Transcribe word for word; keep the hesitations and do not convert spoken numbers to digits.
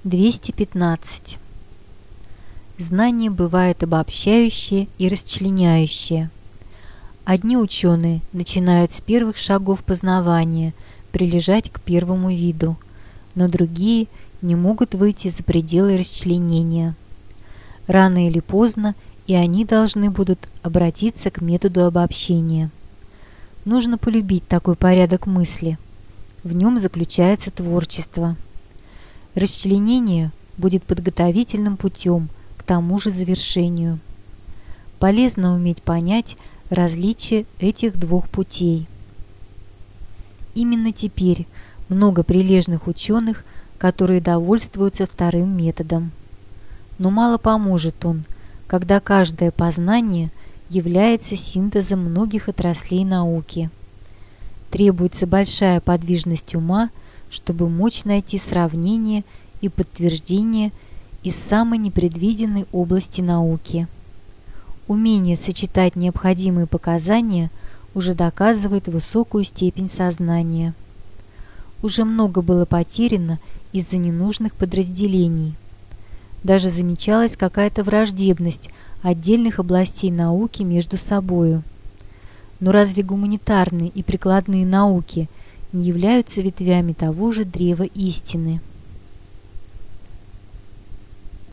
двести пятнадцать. Знание бывает обобщающее и расчленяющее. Одни ученые начинают с первых шагов познавания прилежать к первому виду, но другие не могут выйти за пределы расчленения. Рано или поздно и они должны будут обратиться к методу обобщения. Нужно полюбить такой порядок мысли. В нем заключается творчество. Расчленение будет подготовительным путем к тому же завершению. Полезно уметь понять различие этих двух путей. Именно теперь много прилежных ученых, которые довольствуются вторым методом. Но мало поможет он, когда каждое познание является синтезом многих отраслей науки. Требуется большая подвижность ума, чтобы мочь найти сравнение и подтверждение из самой непредвиденной области науки. Умение сочетать необходимые показания уже доказывает высокую степень сознания. Уже много было потеряно из-за ненужных подразделений. Даже замечалась какая-то враждебность отдельных областей науки между собою. Но разве гуманитарные и прикладные науки не являются ветвями того же древа истины?